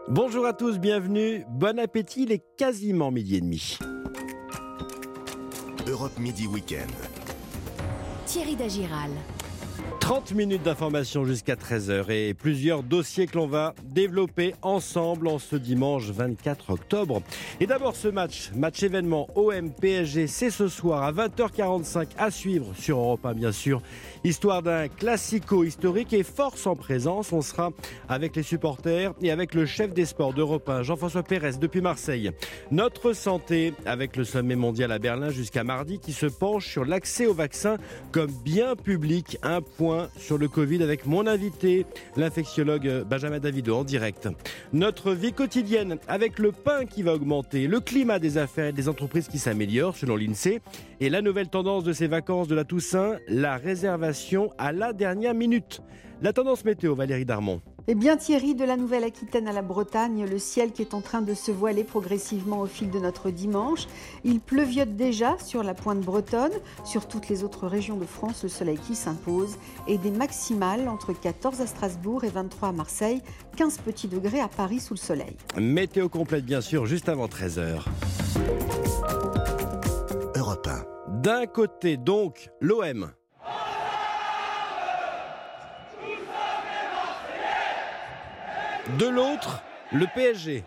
Bonjour à tous, bienvenue, bon appétit, il est quasiment 12h30. Europe Midi Week-end. Thierry Dagiral. 30 minutes d'information jusqu'à 13h et plusieurs dossiers que l'on va développer ensemble en ce dimanche 24 octobre. Et d'abord ce match événement OM-PSG, c'est ce soir à 20h45 à suivre sur Europe 1 bien sûr. Histoire d'un classico historique et force en présence. On sera avec les supporters et avec le chef des sports d'Europe 1, Jean-François Pérez depuis Marseille. Notre santé avec le sommet mondial à Berlin jusqu'à mardi qui se penche sur l'accès au vaccin comme bien public. Un point sur le Covid avec mon invité, l'infectiologue Benjamin Davido en direct. Notre vie quotidienne avec le pain qui va augmenter, le climat des affaires et des entreprises qui s'améliore selon l'INSEE et la nouvelle tendance de ces vacances de la Toussaint, la réservation à la dernière minute. La tendance météo, Valérie Darmon. Eh bien Thierry, de la Nouvelle-Aquitaine à la Bretagne, le ciel qui est en train de se voiler progressivement au fil de notre dimanche. Il pleuviote déjà sur la pointe bretonne. Sur toutes les autres régions de France, le soleil qui s'impose. Et des maximales entre 14 à Strasbourg et 23 à Marseille, 15 petits degrés à Paris sous le soleil. Météo complète bien sûr, juste avant 13h. Europe 1. D'un côté donc, l'OM. De l'autre, le PSG.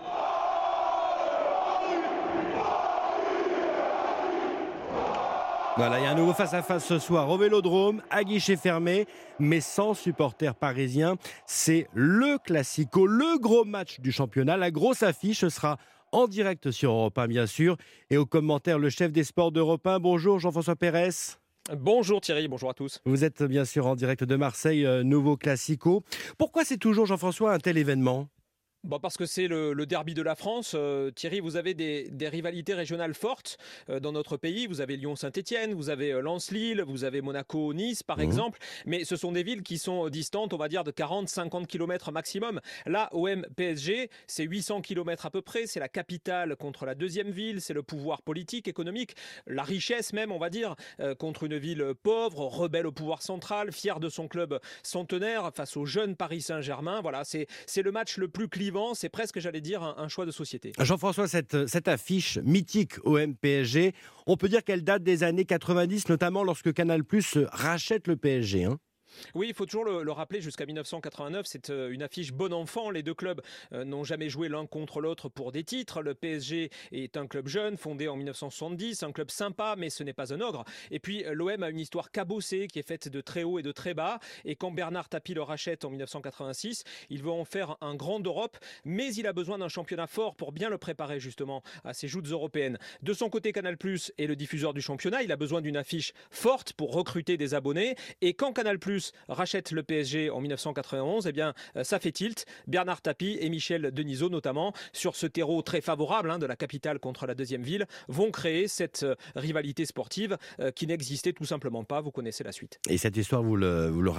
Voilà, il y a un nouveau face-à-face ce soir au Vélodrome, à guichet fermé, mais sans supporters parisiens. C'est le classico, le gros match du championnat. La grosse affiche, ce sera en direct sur Europe 1, bien sûr. Et au commentaire, le chef des sports d'Europe 1. Bonjour Jean-François Pérez. Bonjour Thierry, bonjour à tous. Vous êtes bien sûr en direct de Marseille, nouveau classico. Pourquoi c'est toujours, Jean-François, un tel événement ? Parce que c'est le derby de la France. Thierry, vous avez des rivalités régionales fortes dans notre pays. Vous avez Lyon-Saint-Etienne, vous avez Lens-Lille, vous avez Monaco-Nice par exemple. Mais ce sont des villes qui sont distantes, on va dire, de 40-50 km maximum. Là, OM-PSG, c'est 800 km à peu près. C'est la capitale contre la deuxième ville. C'est le pouvoir politique, économique, la richesse même, on va dire, contre une ville pauvre, rebelle au pouvoir central, fière de son club centenaire face au jeune Paris Saint-Germain. Voilà, c'est le match le plus clivant. C'est presque, j'allais dire, un choix de société. Jean-François, cette affiche mythique OM-PSG, on peut dire qu'elle date des années 90, notamment lorsque Canal+ rachète le PSG. Oui, il faut toujours le rappeler, jusqu'à 1989, c'est une affiche bon enfant. Les deux clubs n'ont jamais joué l'un contre l'autre pour des titres. Le PSG est un club jeune, fondé en 1970, un club sympa, mais ce n'est pas un ogre. Et puis l'OM a une histoire cabossée qui est faite de très haut et de très bas. Et quand Bernard Tapie le rachète en 1986, il veut en faire un grand d'Europe, mais il a besoin d'un championnat fort pour bien le préparer justement à ses joutes européennes. De son côté, Canal+ est le diffuseur du championnat. Il a besoin d'une affiche forte pour recruter des abonnés. Et quand Canal+ rachète le PSG en 1991, eh bien, ça fait tilt. Bernard Tapie et Michel Denisot, notamment, sur ce terreau très favorable de la capitale contre la deuxième ville, vont créer cette rivalité sportive qui n'existait tout simplement pas. Vous connaissez la suite. Et cette histoire, vous la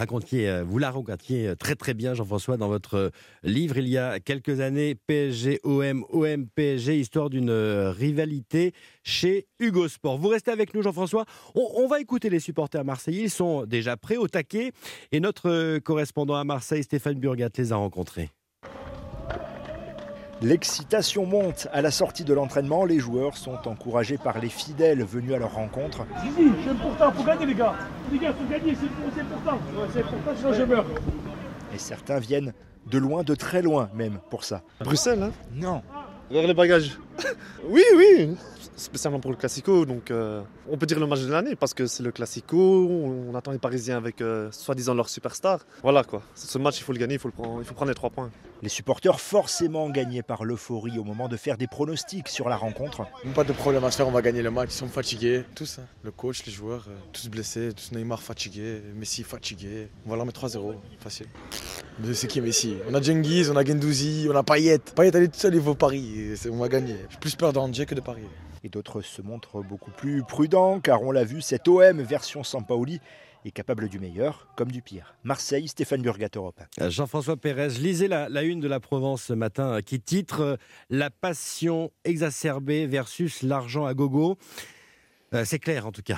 racontiez très très bien, Jean-François, dans votre livre il y a quelques années, PSG-OM, OM-PSG, histoire d'une rivalité chez Hugo Sport. Vous restez avec nous, Jean-François. On va écouter les supporters marseillais. Ils sont déjà prêts au taquet. Et notre correspondant à Marseille, Stéphane Burgat, les a rencontrés. L'excitation monte à la sortie de l'entraînement. Les joueurs sont encouragés par les fidèles venus à leur rencontre. Si, c'est important, il faut gagner les gars. Les gars, il faut gagner, c'est important. C'est important, sinon je meurs. Et certains viennent de loin, de très loin même pour ça. Bruxelles, hein ? Non. Vers les bagages. Oui, spécialement pour le Classico, donc on peut dire le match de l'année parce que c'est le Classico, on attend les Parisiens avec soi-disant leur superstar. Voilà quoi, ce match il faut le gagner, il faut prendre les 3 points. Les supporters forcément gagnés par l'euphorie au moment de faire des pronostics sur la rencontre. Pas de problème à se faire, on va gagner le match, ils sont fatigués, tous, le coach, les joueurs, tous blessés, tous Neymar fatigué, Messi fatigué, on va leur mettre 3-0, facile. Mais c'est qui Messi ? On a Cengiz, on a Guendouzi, on a Payet. Payet elle est toute seule, il vaut Paris, on va gagner. J'ai plus peur d'Angers que de Paris. Et d'autres se montrent beaucoup plus prudents car on l'a vu, cette OM version Sampaoli est capable du meilleur comme du pire. Marseille, Stéphane Burgat, Europe 1. Jean-François Pérez, je lisais la une de la Provence ce matin qui titre « La passion exacerbée versus l'argent à gogo ». C'est clair en tout cas.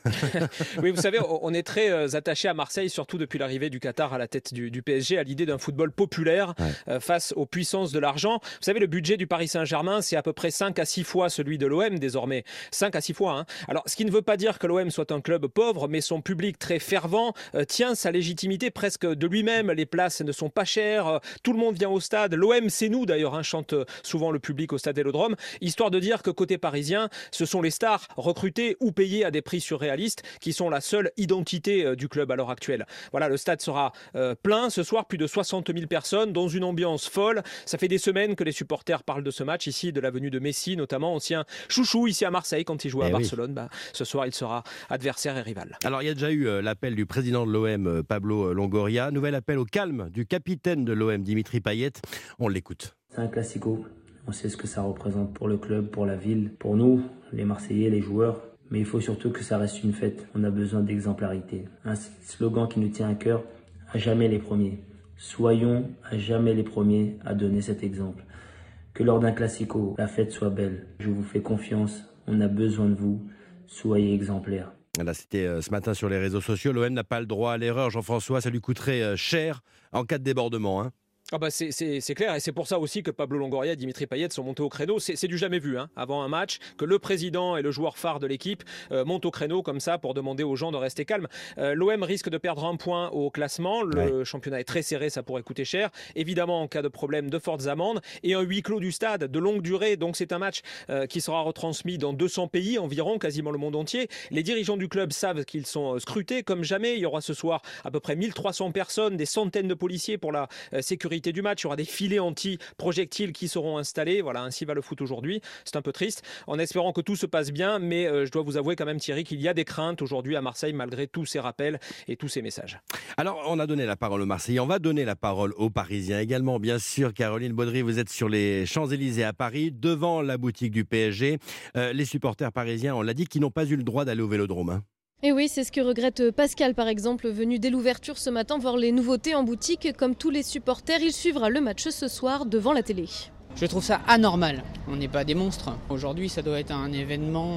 Oui, vous savez, on est très attaché à Marseille, surtout depuis l'arrivée du Qatar à la tête du PSG, à l'idée d'un football populaire face aux puissances de l'argent. Vous savez, le budget du Paris Saint-Germain, c'est à peu près 5 à 6 fois celui de l'OM désormais. 5 à 6 fois. Hein. Alors, ce qui ne veut pas dire que l'OM soit un club pauvre, mais son public très fervent tient sa légitimité presque de lui-même. Les places ne sont pas chères, tout le monde vient au stade. L'OM, c'est nous d'ailleurs, hein, chante souvent le public au stade Vélodrome, histoire de dire que côté parisien, ce sont les stars recrutées ou payées à des prix surréalistes qui sont la seule identité du club à l'heure actuelle. Voilà, le stade sera plein ce soir, plus de 60 000 personnes dans une ambiance folle. Ça fait des semaines que les supporters parlent de ce match ici, de la venue de Messi notamment, ancien chouchou ici à Marseille quand il jouait à Barcelone. Bah, ce soir, il sera adversaire et rival. Alors, il y a déjà eu l'appel du président de l'OM, Pablo Longoria. Nouvel appel au calme du capitaine de l'OM, Dimitri Payet. On l'écoute. C'est un classico. On sait ce que ça représente pour le club, pour la ville, pour nous, les Marseillais, les joueurs. Mais il faut surtout que ça reste une fête. On a besoin d'exemplarité. Un slogan qui nous tient à cœur, à jamais les premiers. Soyons à jamais les premiers à donner cet exemple. Que lors d'un classico, la fête soit belle. Je vous fais confiance. On a besoin de vous. Soyez exemplaires. Là, c'était ce matin sur les réseaux sociaux. L'OM n'a pas le droit à l'erreur. Jean-François, ça lui coûterait cher en cas de débordement. Hein. Ah bah c'est clair, et c'est pour ça aussi que Pablo Longoria et Dimitri Payet sont montés au créneau. C'est du jamais vu, hein, avant un match, que le président et le joueur phare de l'équipe montent au créneau comme ça pour demander aux gens de rester calmes. L'OM risque de perdre un point au classement. Le championnat est très serré, ça pourrait coûter cher. Évidemment, en cas de problème, de fortes amendes et un huis clos du stade de longue durée. Donc c'est un match qui sera retransmis dans 200 pays environ, quasiment le monde entier. Les dirigeants du club savent qu'ils sont scrutés comme jamais. Il y aura ce soir à peu près 1300 personnes, des centaines de policiers pour la sécurité du match. Il y aura des filets anti-projectiles qui seront installés. Voilà, ainsi va le foot aujourd'hui. C'est un peu triste, en espérant que tout se passe bien, mais je dois vous avouer quand même, Thierry, qu'il y a des craintes aujourd'hui à Marseille, malgré tous ces rappels et tous ces messages. Alors, on a donné la parole aux Marseillais, on va donner la parole aux Parisiens également, bien sûr. Caroline Baudry, vous êtes sur les Champs-Élysées à Paris, devant la boutique du PSG. Les supporters parisiens, on l'a dit, qui n'ont pas eu le droit d'aller au Vélodrome. Hein. Et oui, c'est ce que regrette Pascal, par exemple, venu dès l'ouverture ce matin voir les nouveautés en boutique. Comme tous les supporters, il suivra le match ce soir devant la télé. Je trouve ça anormal. On n'est pas des monstres. Aujourd'hui, ça doit être un événement,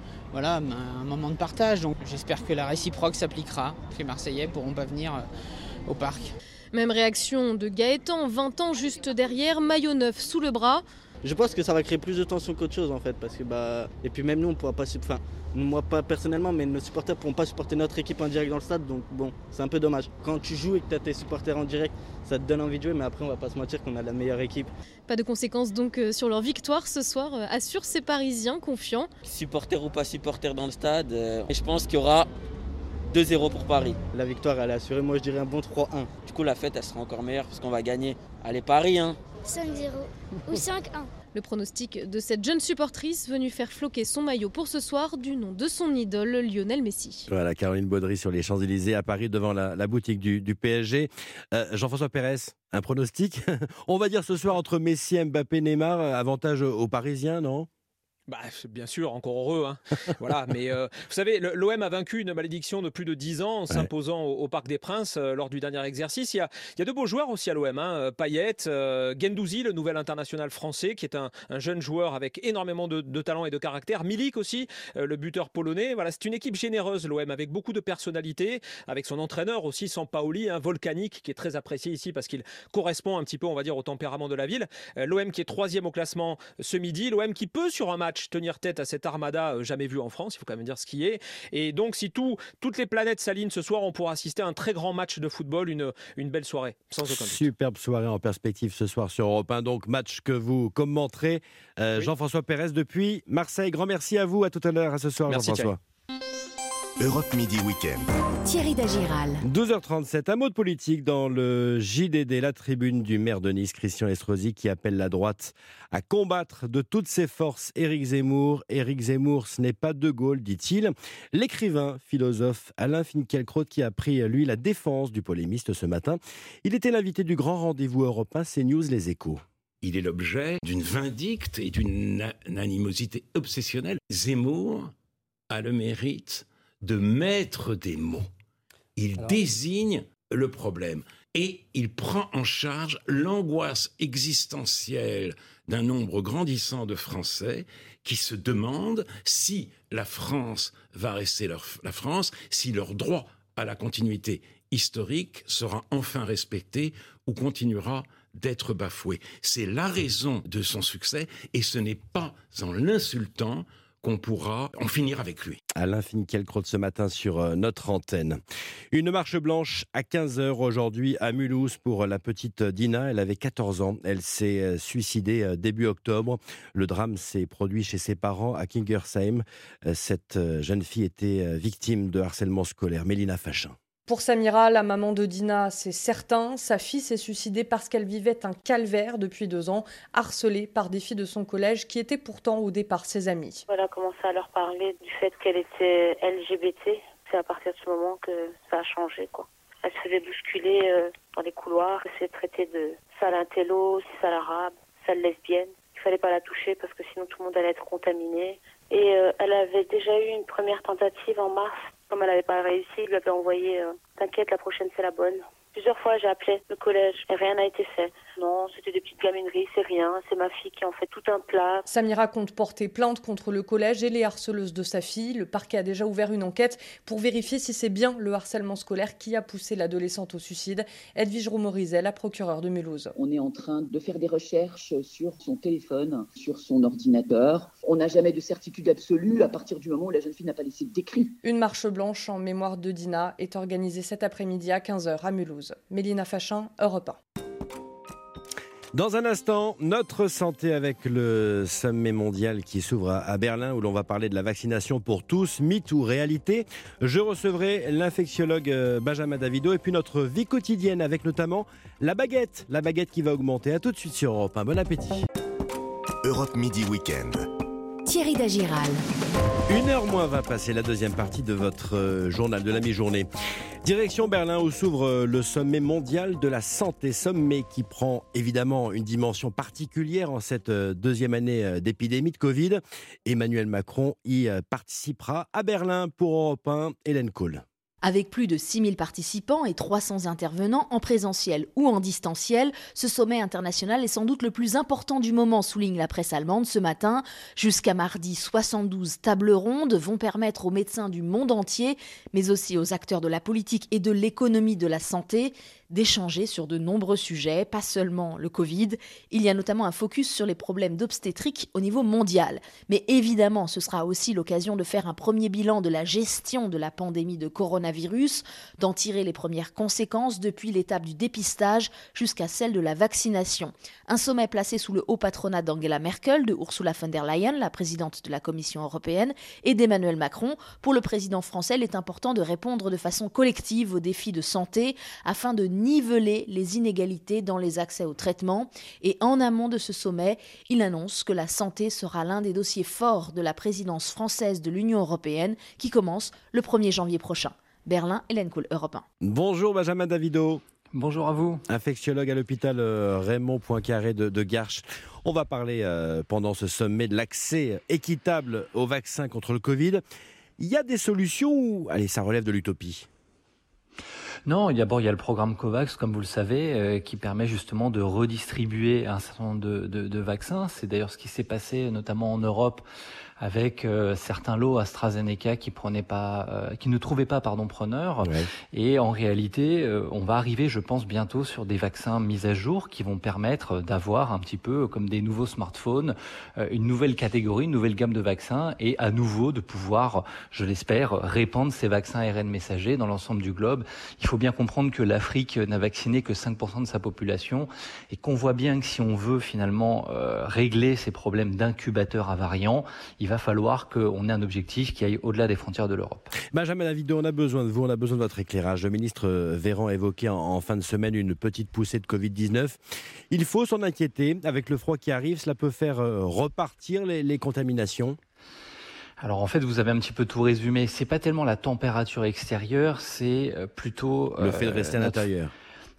un moment de partage. Donc j'espère que la réciproque s'appliquera. Les Marseillais ne pourront pas venir au parc. Même réaction de Gaëtan, 20 ans juste derrière, maillot neuf sous le bras. Je pense que ça va créer plus de tension qu'autre chose en fait, parce que et puis même nous on pourra pas, moi pas personnellement, mais nos supporters pourront pas supporter notre équipe en direct dans le stade, donc bon, c'est un peu dommage. Quand tu joues et que tu as tes supporters en direct, ça te donne envie de jouer, mais après on va pas se mentir qu'on a la meilleure équipe. Pas de conséquences donc sur leur victoire ce soir, assurent ces Parisiens confiants. Supporters ou pas supporters dans le stade, et je pense qu'il y aura 2-0 pour Paris. La victoire elle est assurée, moi je dirais un bon 3-1. Du coup la fête elle sera encore meilleure parce qu'on va gagner. Allez Paris 5-0 ou 5-1. Le pronostic de cette jeune supportrice venue faire floquer son maillot pour ce soir du nom de son idole Lionel Messi. Voilà, Caroline Baudry sur les Champs-Élysées à Paris devant la boutique du PSG. Jean-François Pérez, un pronostic on va dire ce soir entre Messi, Mbappé, Neymar, avantage aux Parisiens, non ? Bien sûr, encore heureux. Hein. Voilà, mais vous savez, l'OM a vaincu une malédiction de plus de 10 ans en s'imposant au Parc des Princes lors du dernier exercice. Il y a de beaux joueurs aussi à l'OM. Hein. Payet, Guendouzi, le nouvel international français, qui est un jeune joueur avec énormément de talent et de caractère. Milik aussi, le buteur polonais. Voilà, c'est une équipe généreuse, l'OM, avec beaucoup de personnalité, avec son entraîneur aussi, Sampaoli, volcanique, qui est très apprécié ici parce qu'il correspond un petit peu, on va dire, au tempérament de la ville. L'OM qui est 3e au classement ce midi. L'OM qui peut, sur un match, tenir tête à cette armada jamais vue en France, il faut quand même dire ce qui est. Et donc, si toutes les planètes s'alignent ce soir, on pourra assister à un très grand match de football, une belle soirée, sans aucun doute. Superbe soirée en perspective ce soir sur Europe 1. Donc, match que vous commenterez. Jean-François Pérez depuis Marseille. Grand merci à vous. À tout à l'heure, à ce soir, merci, Jean-François. Europe Midi Week-end. Thierry Dagiral. 12h37, un mot de politique dans le JDD, la tribune du maire de Nice, Christian Estrosi, qui appelle la droite à combattre de toutes ses forces Éric Zemmour. Éric Zemmour, ce n'est pas De Gaulle, dit-il. L'écrivain, philosophe Alain Finkielkraut, qui a pris, lui, la défense du polémiste ce matin. Il était l'invité du grand rendez-vous européen CNews Les Échos. Il est l'objet d'une vindicte et d'une animosité obsessionnelle. Zemmour a le mérite de mettre des mots. Il désigne le problème. et il prend en charge l'angoisse existentielle d'un nombre grandissant de Français qui se demandent si la France va rester la France, si leur droit à la continuité historique sera enfin respecté ou continuera d'être bafoué. C'est la raison de son succès et ce n'est pas en l'insultant qu'on pourra en finir avec lui. Alain Finkielkraut ce matin sur notre antenne. Une marche blanche à 15h aujourd'hui à Mulhouse pour la petite Dina. Elle avait 14 ans. Elle s'est suicidée début octobre. Le drame s'est produit chez ses parents à Kingersheim. Cette jeune fille était victime de harcèlement scolaire. Mélina Fachin. Pour Samira, la maman de Dina, c'est certain, sa fille s'est suicidée parce qu'elle vivait un calvaire depuis 2 ans, harcelée par des filles de son collège qui étaient pourtant au départ ses amies. Elle a commencé à leur parler du fait qu'elle était LGBT. C'est à partir de ce moment que ça a changé, quoi. Elle se faisait bousculer dans les couloirs, elle s'est traitée de sale intello, sale arabe, sale lesbienne. Il fallait pas la toucher parce que sinon tout le monde allait être contaminé. Et elle avait déjà eu une première tentative en mars. Comme elle n'avait pas réussi, il lui avait envoyé « T'inquiète, la prochaine c'est la bonne ». Plusieurs fois j'ai appelé le collège et rien n'a été fait. Non, c'était des petites gamineries, c'est rien, c'est ma fille qui en fait tout un plat. Samira compte porter plainte contre le collège et les harceleuses de sa fille. Le parquet a déjà ouvert une enquête pour vérifier si c'est bien le harcèlement scolaire qui a poussé l'adolescente au suicide. Edwige Romorizet, la procureure de Mulhouse. On est en train de faire des recherches sur son téléphone, sur son ordinateur. On n'a jamais de certitude absolue à partir du moment où la jeune fille n'a pas laissé d'écrit. Une marche blanche en mémoire de Dina est organisée cet après-midi à 15h à Mulhouse. Mélina Fachin, Europe 1. Dans un instant, notre santé avec le sommet mondial qui s'ouvre à Berlin où l'on va parler de la vaccination pour tous, mythe ou réalité. Je recevrai l'infectiologue Benjamin Davido et puis notre vie quotidienne avec notamment la baguette qui va augmenter. À tout de suite sur Europe 1. Bon appétit. Europe Midi Week-end. Thierry Dagiral. 1h moins va passer la deuxième partie de votre journal de la mi-journée. Direction Berlin où s'ouvre le sommet mondial de la santé. Sommet qui prend évidemment une dimension particulière en cette deuxième année d'épidémie de Covid. Emmanuel Macron y participera à Berlin pour Europe 1. Hélène Kohl. Avec plus de 6000 participants et 300 intervenants en présentiel ou en distanciel, ce sommet international est sans doute le plus important du moment, souligne la presse allemande ce matin. Jusqu'à mardi, 72 tables rondes vont permettre aux médecins du monde entier, mais aussi aux acteurs de la politique et de l'économie de la santé, d'échanger sur de nombreux sujets, pas seulement le Covid. Il y a notamment un focus sur les problèmes d'obstétrique au niveau mondial. Mais évidemment, ce sera aussi l'occasion de faire un premier bilan de la gestion de la pandémie de coronavirus, d'en tirer les premières conséquences depuis l'étape du dépistage jusqu'à celle de la vaccination. Un sommet placé sous le haut patronat d'Angela Merkel, de Ursula von der Leyen, la présidente de la Commission européenne, et d'Emmanuel Macron. Pour le président français, il est important de répondre de façon collective aux défis de santé afin de niveler les inégalités dans les accès au traitement. Et en amont de ce sommet, il annonce que la santé sera l'un des dossiers forts de la présidence française de l'Union européenne qui commence le 1er janvier prochain. Berlin, Hélène Kohl, Europe 1. Bonjour Benjamin Davido. Bonjour à vous. Infectiologue à l'hôpital Raymond Poincaré de Garches. On va parler pendant ce sommet de l'accès équitable aux vaccins contre le Covid. Il y a des solutions ou allez, ça relève de l'utopie? Non, d'abord il y a le programme COVAX, comme vous le savez, qui permet justement de redistribuer un certain nombre de vaccins. C'est d'ailleurs ce qui s'est passé notamment en Europe avec certains lots AstraZeneca qui ne trouvaient pas preneur. Ouais. Et en réalité, on va arriver, je pense, bientôt sur des vaccins mis à jour qui vont permettre d'avoir un petit peu comme des nouveaux smartphones, une nouvelle catégorie, une nouvelle gamme de vaccins et à nouveau de pouvoir, je l'espère, répandre ces vaccins ARN messagers dans l'ensemble du globe. Il faut bien comprendre que l'Afrique n'a vacciné que 5% de sa population et qu'on voit bien que si on veut finalement régler ces problèmes d'incubateurs à variants, il va falloir qu'on ait un objectif qui aille au-delà des frontières de l'Europe. Benjamin Davido, on a besoin de vous, on a besoin de votre éclairage. Le ministre Véran a évoqué en fin de semaine une petite poussée de Covid-19. Il faut s'en inquiéter. Avec le froid qui arrive, cela peut faire repartir les contaminations. Alors en fait, vous avez un petit peu tout résumé. C'est pas tellement la température extérieure, c'est plutôt le fait de rester à l'intérieur.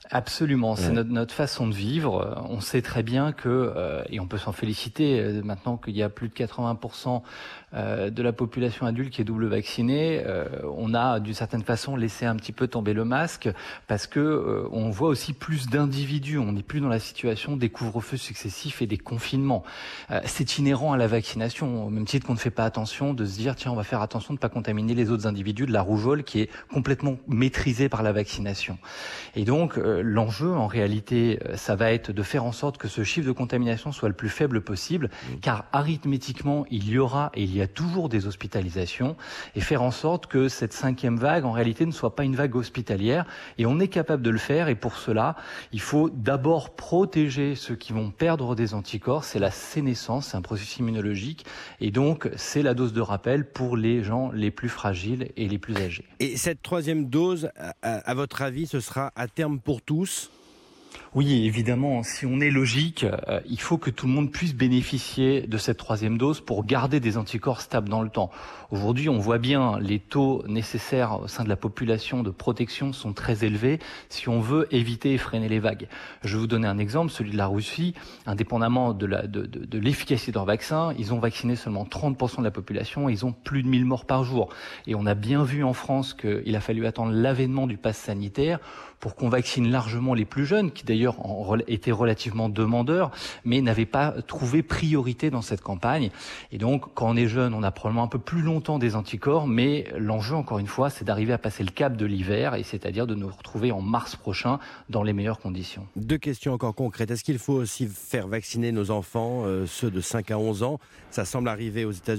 Absolument, c'est notre façon de vivre. On sait très bien que, et on peut s'en féliciter maintenant qu'il y a plus de 80% de la population adulte qui est double vaccinée, on a d'une certaine façon laissé un petit peu tomber le masque parce que on voit aussi plus d'individus. On n'est plus dans la situation des couvre-feux successifs et des confinements. C'est inhérent à la vaccination, au même titre qu'on ne fait pas attention de se dire tiens on va faire attention de ne pas contaminer les autres individus de la rougeole qui est complètement maîtrisée par la vaccination. Et donc l'enjeu, en réalité, ça va être de faire en sorte que ce chiffre de contamination soit le plus faible possible, car arithmétiquement, il y aura et il y a toujours des hospitalisations, et faire en sorte que cette 5e vague, en réalité, ne soit pas une vague hospitalière. Et on est capable de le faire, et pour cela, il faut d'abord protéger ceux qui vont perdre des anticorps. C'est la sénescence, c'est un processus immunologique, et donc c'est la dose de rappel pour les gens les plus fragiles et les plus âgés. Et cette 3e dose, à votre avis, ce sera à terme pour tous ? Oui, évidemment, si on est logique, il faut que tout le monde puisse bénéficier de cette 3e dose pour garder des anticorps stables dans le temps. Aujourd'hui, on voit bien les taux nécessaires au sein de la population de protection sont très élevés si on veut éviter et freiner les vagues. Je vais vous donner un exemple, celui de la Russie. Indépendamment de l'efficacité de leur vaccin, ils ont vacciné seulement 30% de la population et ils ont plus de 1000 morts par jour. Et on a bien vu en France qu'il a fallu attendre l'avènement du pass sanitaire pour qu'on vaccine largement les plus jeunes, qui d'ailleurs étaient relativement demandeurs, mais n'avaient pas trouvé priorité dans cette campagne. Et donc, quand on est jeune, on a probablement un peu plus longtemps des anticorps, mais l'enjeu, encore une fois, c'est d'arriver à passer le cap de l'hiver, et c'est-à-dire de nous retrouver en mars prochain dans les meilleures conditions. 2 questions encore concrètes. Est-ce qu'il faut aussi faire vacciner nos enfants, ceux de 5 à 11 ans ? Ça semble arriver aux États-Unis ?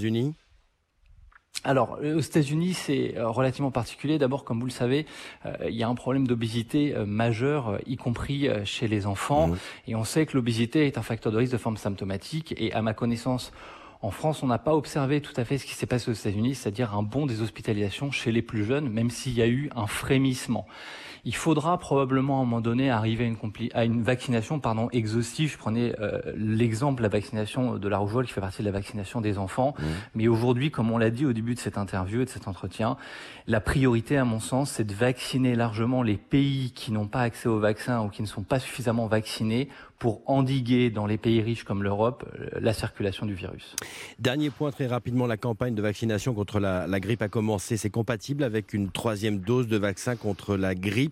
Alors, aux États-Unis, c'est relativement particulier. D'abord, comme vous le savez, il y a un problème d'obésité majeur, y compris chez les enfants. Et on sait que l'obésité est un facteur de risque de forme symptomatique. Et à ma connaissance, en France, on n'a pas observé tout à fait ce qui s'est passé aux États-Unis, c'est-à-dire un bond des hospitalisations chez les plus jeunes, même s'il y a eu un frémissement. Il faudra probablement à un moment donné arriver à une vaccination exhaustive. Je prenais l'exemple de la vaccination de la rougeole qui fait partie de la vaccination des enfants. Mais aujourd'hui, comme on l'a dit au début de cette interview et de cet entretien, la priorité à mon sens, c'est de vacciner largement les pays qui n'ont pas accès au vaccin ou qui ne sont pas suffisamment vaccinés pour endiguer dans les pays riches comme l'Europe la circulation du virus. Dernier point très rapidement, la campagne de vaccination contre la grippe a commencé. C'est compatible avec une 3e dose de vaccin contre la grippe.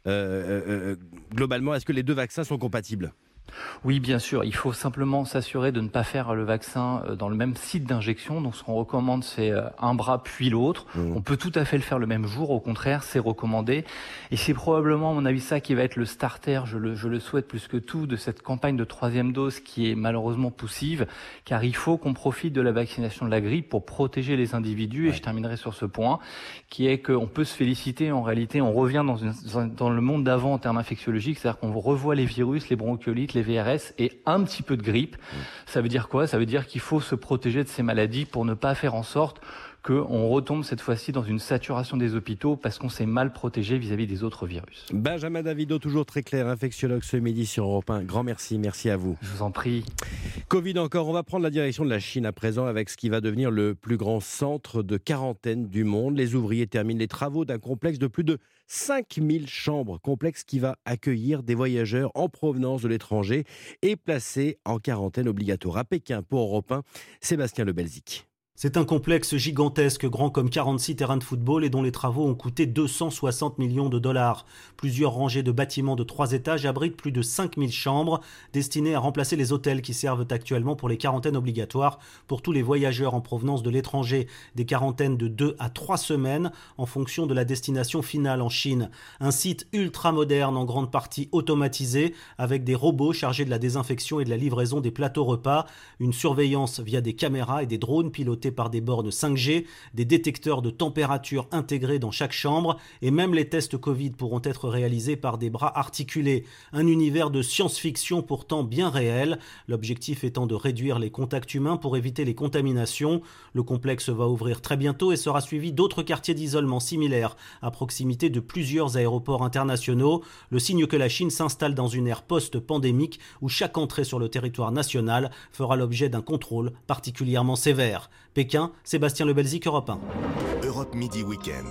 Globalement, est-ce que les 2 vaccins sont compatibles ? Oui, bien sûr. Il faut simplement s'assurer de ne pas faire le vaccin dans le même site d'injection. Donc, ce qu'on recommande, c'est un bras puis l'autre. On peut tout à fait le faire le même jour. Au contraire, c'est recommandé. Et c'est probablement, à mon avis, ça qui va être le starter, je le souhaite plus que tout, de cette campagne de 3e dose qui est malheureusement poussive. Car il faut qu'on profite de la vaccination de la grippe pour protéger les individus. Et je terminerai sur ce point, qui est qu'on peut se féliciter. En réalité, on revient dans le monde d'avant en termes infectiologiques. C'est-à-dire qu'on revoit les virus, les bronchiolites, les VRS et un petit peu de grippe. Ça veut dire quoi ? Ça veut dire qu'il faut se protéger de ces maladies pour ne pas faire en sorte qu'on retombe cette fois-ci dans une saturation des hôpitaux parce qu'on s'est mal protégé vis-à-vis des autres virus. Benjamin Davido, toujours très clair, infectiologue ce midi sur Europe 1. Grand merci à vous. Je vous en prie. Covid encore, on va prendre la direction de la Chine à présent avec ce qui va devenir le plus grand centre de quarantaine du monde. Les ouvriers terminent les travaux d'un complexe de plus de 5000 chambres, complexe qui va accueillir des voyageurs en provenance de l'étranger et placés en quarantaine obligatoire. À Pékin, pour Europe 1, Sébastien Lebelzik. C'est un complexe gigantesque, grand comme 46 terrains de football et dont les travaux ont coûté 260 millions de dollars. Plusieurs rangées de bâtiments de 3 étages abritent plus de 5000 chambres destinées à remplacer les hôtels qui servent actuellement pour les quarantaines obligatoires pour tous les voyageurs en provenance de l'étranger. Des quarantaines de 2 à 3 semaines en fonction de la destination finale en Chine. Un site ultra moderne en grande partie automatisé avec des robots chargés de la désinfection et de la livraison des plateaux repas, une surveillance via des caméras et des drones pilotés par des bornes 5G, des détecteurs de température intégrés dans chaque chambre et même les tests Covid pourront être réalisés par des bras articulés. Un univers de science-fiction pourtant bien réel, l'objectif étant de réduire les contacts humains pour éviter les contaminations. Le complexe va ouvrir très bientôt et sera suivi d'autres quartiers d'isolement similaires à proximité de plusieurs aéroports internationaux. Le signe que la Chine s'installe dans une ère post-pandémique où chaque entrée sur le territoire national fera l'objet d'un contrôle particulièrement sévère. Pékin, Sébastien Lebelzik, Europe 1. Europe Midi Weekend.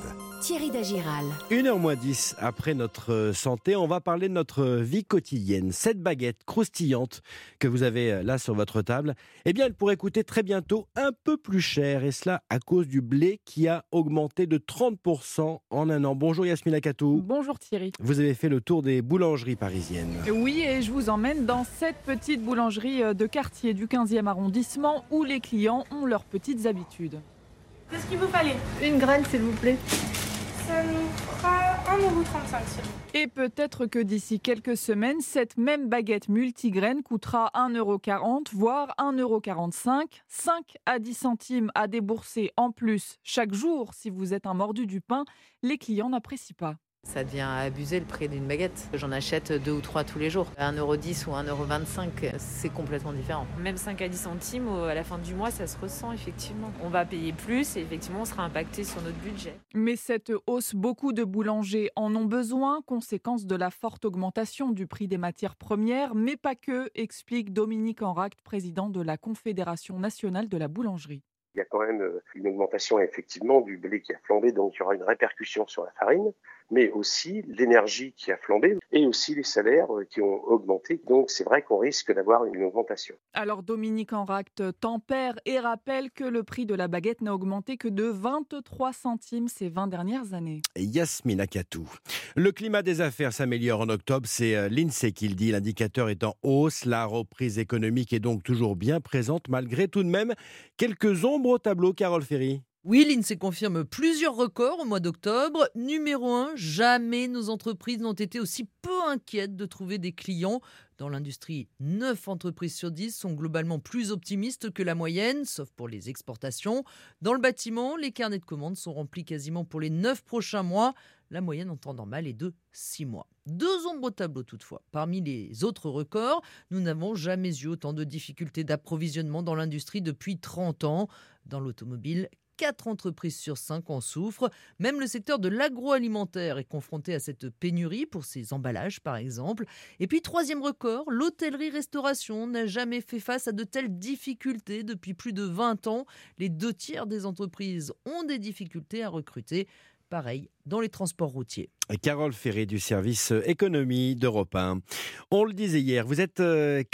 Thierry Dagiral. 1h-10 après notre santé, on va parler de notre vie quotidienne. Cette baguette croustillante que vous avez là sur votre table, eh bien elle pourrait coûter très bientôt un peu plus cher, et cela à cause du blé qui a augmenté de 30% en un an. Bonjour Yasmina Katou. Bonjour Thierry. Vous avez fait le tour des boulangeries parisiennes. Oui, et je vous emmène dans cette petite boulangerie de quartier du 15e arrondissement où les clients ont leurs petites habitudes. Qu'est-ce qu'il vous fallait? Une graine s'il vous plaît. Ça nous fera 1,35 €. Et peut-être que d'ici quelques semaines, cette même baguette multigraine coûtera 1,40 €, voire 1,45 €. 5 à 10 centimes à débourser en plus chaque jour si vous êtes un mordu du pain. Les clients n'apprécient pas. Ça devient abusé le prix d'une baguette. J'en achète 2 ou 3 tous les jours. 1,10 € ou 1,25 €, c'est complètement différent. Même 5 à 10 centimes, à la fin du mois, ça se ressent effectivement. On va payer plus et effectivement, on sera impacté sur notre budget. Mais cette hausse, beaucoup de boulangers en ont besoin, conséquence de la forte augmentation du prix des matières premières, mais pas que, explique Dominique Enract, président de la Confédération nationale de la boulangerie. Il y a quand même une augmentation effectivement du blé qui a flambé, donc il y aura une répercussion sur la farine, mais aussi l'énergie qui a flambé et aussi les salaires qui ont augmenté. Donc c'est vrai qu'on risque d'avoir une augmentation. Alors Dominique Enract tempère et rappelle que le prix de la baguette n'a augmenté que de 23 centimes ces 20 dernières années. Yasmina Katou. Le climat des affaires s'améliore en octobre, c'est l'INSEE qui le dit. L'indicateur est en hausse, la reprise économique est donc toujours bien présente, malgré tout de même quelques ombres au tableau. Carole Ferry. Oui, l'INSEE confirme plusieurs records au mois d'octobre. Numéro 1, jamais nos entreprises n'ont été aussi peu inquiètes de trouver des clients. Dans l'industrie, 9 entreprises sur 10 sont globalement plus optimistes que la moyenne, sauf pour les exportations. Dans le bâtiment, les carnets de commandes sont remplis quasiment pour les 9 prochains mois. La moyenne en temps normal est de 6 mois. 2 ombres au tableau toutefois. Parmi les autres records, nous n'avons jamais eu autant de difficultés d'approvisionnement dans l'industrie depuis 30 ans. Dans l'automobile, 4 entreprises sur 5 en souffrent. Même le secteur de l'agroalimentaire est confronté à cette pénurie pour ses emballages, par exemple. Et puis, 3e record, l'hôtellerie-restauration n'a jamais fait face à de telles difficultés depuis plus de 20 ans. Les 2/3 des entreprises ont des difficultés à recruter. Pareil dans les transports routiers. Carole Ferré du service économie d'Europe 1. On le disait hier, vous êtes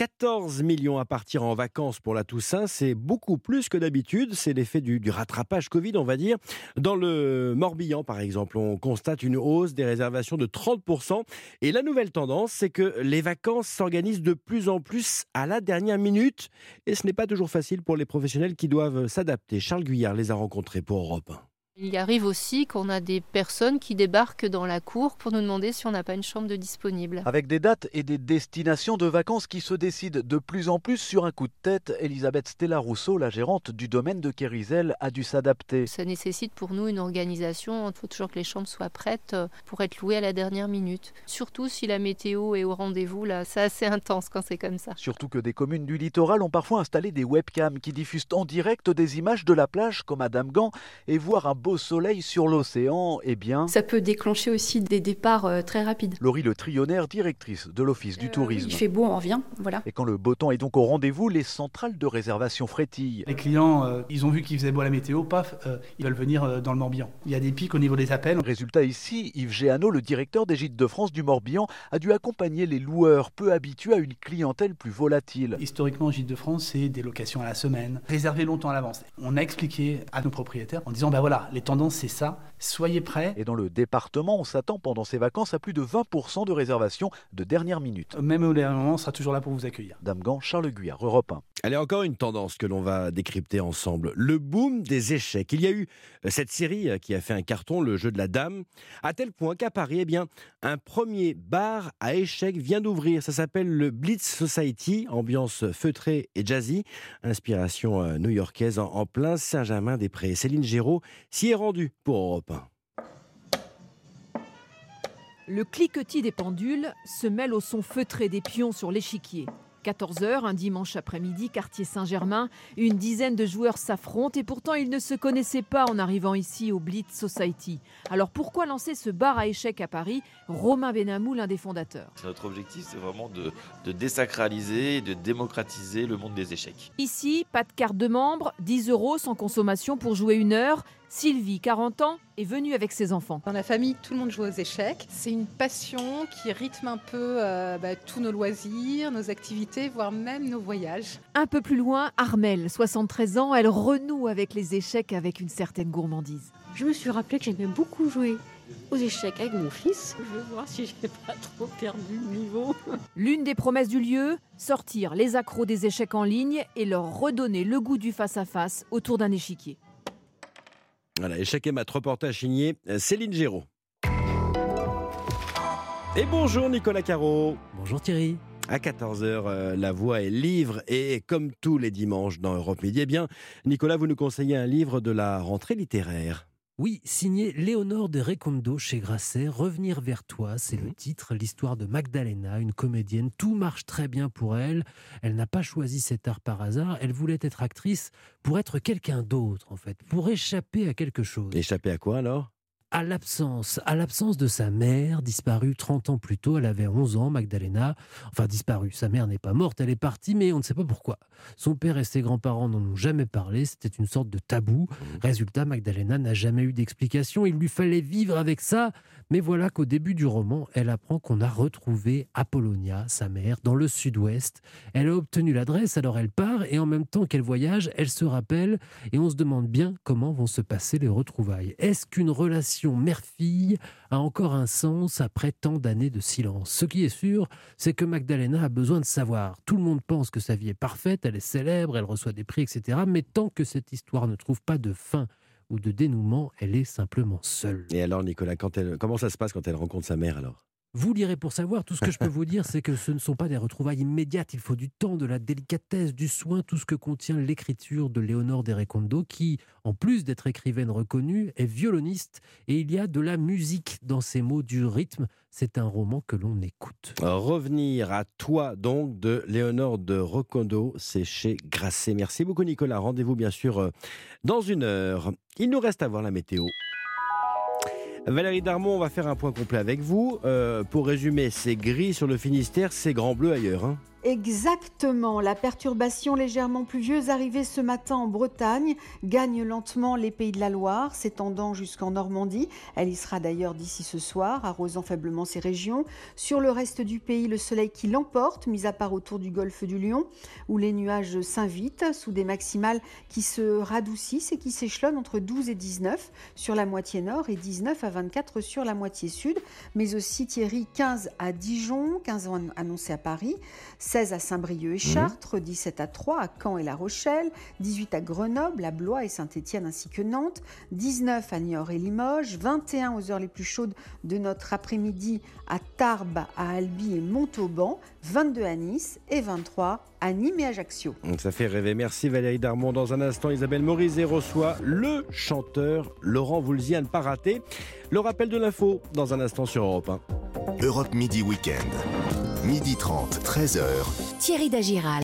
14 millions à partir en vacances pour la Toussaint. C'est beaucoup plus que d'habitude. C'est l'effet du rattrapage Covid, on va dire. Dans le Morbihan, par exemple, on constate une hausse des réservations de 30%. Et la nouvelle tendance, c'est que les vacances s'organisent de plus en plus à la dernière minute. Et ce n'est pas toujours facile pour les professionnels qui doivent s'adapter. Charles Guyard les a rencontrés pour Europe 1. Il arrive aussi qu'on a des personnes qui débarquent dans la cour pour nous demander si on n'a pas une chambre de disponible. Avec des dates et des destinations de vacances qui se décident de plus en plus sur un coup de tête, Elisabeth Stella Rousseau, la gérante du domaine de Kérizel, a dû s'adapter. Ça nécessite pour nous une organisation. Il faut toujours que les chambres soient prêtes pour être louées à la dernière minute. Surtout si la météo est au rendez-vous, là, c'est assez intense quand c'est comme ça. Surtout que des communes du littoral ont parfois installé des webcams qui diffusent en direct des images de la plage comme à Damgan, et voir un beau soleil sur l'océan, eh bien... Ça peut déclencher aussi des départs très rapides. Laurie Le Trionnaire, directrice de l'Office du tourisme. Il fait beau, on revient, voilà. Et quand le beau temps est donc au rendez-vous, les centrales de réservation frétillent. Les clients, ils ont vu qu'il faisait beau à la météo, paf, ils veulent venir dans le Morbihan. Il y a des pics au niveau des appels. Résultat ici, Yves Géano, le directeur des Gîtes de France du Morbihan, a dû accompagner les loueurs peu habitués à une clientèle plus volatile. Historiquement, Gîtes de France, c'est des locations à la semaine, réservées longtemps à l'avance. On a expliqué à nos propriétaires en disant, voilà, les tendances c'est ça, soyez prêts. Et dans le département, on s'attend pendant ces vacances à plus de 20% de réservations de dernière minute. Même au dernier moment, on sera toujours là pour vous accueillir. Damgan, Charles Guyard, Europe 1. Allez, encore une tendance que l'on va décrypter ensemble. Le boom des échecs. Il y a eu cette série qui a fait un carton, le jeu de la dame, à tel point qu'à Paris, eh bien, un premier bar à échecs vient d'ouvrir. Ça s'appelle le Blitz Society, ambiance feutrée et jazzy, inspiration new-yorkaise en plein Saint-Germain-des-Prés. Céline Géraud s'y est rendue pour Europe 1. Le cliquetis des pendules se mêle au son feutré des pions sur l'échiquier. 14h, un dimanche après-midi, quartier Saint-Germain, une dizaine de joueurs s'affrontent et pourtant ils ne se connaissaient pas en arrivant ici au Blitz Society. Alors pourquoi lancer ce bar à échecs à Paris ? Romain Benamou, l'un des fondateurs. Notre objectif, c'est vraiment de désacraliser et de démocratiser le monde des échecs. Ici, pas de carte de membre, 10 € sans consommation pour jouer 1 heure. Sylvie, 40 ans, est venue avec ses enfants. Dans la famille, tout le monde joue aux échecs. C'est une passion qui rythme un peu tous nos loisirs, nos activités, voire même nos voyages. Un peu plus loin, Armelle, 73 ans, elle renoue avec les échecs avec une certaine gourmandise. Je me suis rappelé que j'aimais beaucoup jouer aux échecs avec mon fils. Je vais voir si j'ai pas trop perdu le niveau. L'une des promesses du lieu, sortir les accros des échecs en ligne et leur redonner le goût du face-à-face autour d'un échiquier. Voilà, échec et mat, reportage signé Céline Géraud. Et bonjour Nicolas Caro. Bonjour Thierry. À 14h, la voix est livre et comme tous les dimanches dans Europe Midi, eh bien, Nicolas, vous nous conseillez un livre de la rentrée littéraire. Oui, signé Léonore de Recondo chez Grasset. Revenir vers toi, c'est le titre. L'histoire de Magdalena, une comédienne. Tout marche très bien pour elle. Elle n'a pas choisi cet art par hasard. Elle voulait être actrice pour être quelqu'un d'autre, en fait. Pour échapper à quelque chose. Échapper à quoi alors ? À l'absence de sa mère, disparue 30 ans plus tôt. Elle avait 11 ans, Magdalena. Enfin, disparue. Sa mère n'est pas morte, elle est partie, mais on ne sait pas pourquoi. Son père et ses grands-parents n'en ont jamais parlé. C'était une sorte de tabou. Résultat, Magdalena n'a jamais eu d'explication. Il lui fallait vivre avec ça. Mais voilà qu'au début du roman, elle apprend qu'on a retrouvé Apollonia, sa mère, dans le sud-ouest. Elle a obtenu l'adresse, alors elle part. Et en même temps qu'elle voyage, elle se rappelle. Et on se demande bien comment vont se passer les retrouvailles. Est-ce qu'une relation mère-fille a encore un sens après tant d'années de silence? Ce qui est sûr, c'est que Magdalena a besoin de savoir. Tout le monde pense que sa vie est parfaite, elle est célèbre, elle reçoit des prix, etc. Mais tant que cette histoire ne trouve pas de fin ou de dénouement, elle est simplement seule. Et alors Nicolas, comment ça se passe quand elle rencontre sa mère alors ? Vous lirez pour savoir. Tout ce que je peux vous dire, c'est que ce ne sont pas des retrouvailles immédiates. Il faut du temps, de la délicatesse, du soin, tout ce que contient l'écriture de Léonore de Recondo, qui, en plus d'être écrivaine reconnue, est violoniste. Et il y a de la musique dans ses mots, du rythme. C'est un roman que l'on écoute. Revenir à toi, donc, de Léonore de Recondo, c'est chez Grasset. Merci beaucoup Nicolas. Rendez-vous bien sûr dans une heure. Il nous reste à voir la météo. Valérie Darmon, on va faire un point complet avec vous. Pour résumer, c'est gris sur le Finistère, c'est grand bleu ailleurs. Hein. Exactement, la perturbation légèrement pluvieuse arrivée ce matin en Bretagne gagne lentement les Pays de la Loire, s'étendant jusqu'en Normandie. Elle y sera d'ailleurs d'ici ce soir, arrosant faiblement ces régions. Sur le reste du pays, le soleil qui l'emporte, mis à part autour du golfe du Lion, où les nuages s'invitent sous des maximales qui se radoucissent et qui s'échelonnent entre 12 et 19 sur la moitié nord et 19 à 24 sur la moitié sud. Mais aussi Thierry, 15 à Dijon, 15 annoncés à Paris, 16 à Saint-Brieuc et Chartres, 17 à Troyes, à Caen et La Rochelle, 18 à Grenoble, à Blois et Saint-Étienne ainsi que Nantes, 19 à Niort et Limoges, 21 aux heures les plus chaudes de notre après-midi à Tarbes, à Albi et Montauban, 22 à Nice et 23 à Nîmes et Ajaccio. Ça fait rêver. Merci Valérie Darmon. Dans un instant, Isabelle Morizet reçoit le chanteur Laurent Voulzy à ne pas rater. Le rappel de l'info dans un instant sur Europe 1. Europe Midi Week-end. 12h30, 13h. Thierry Dagiral.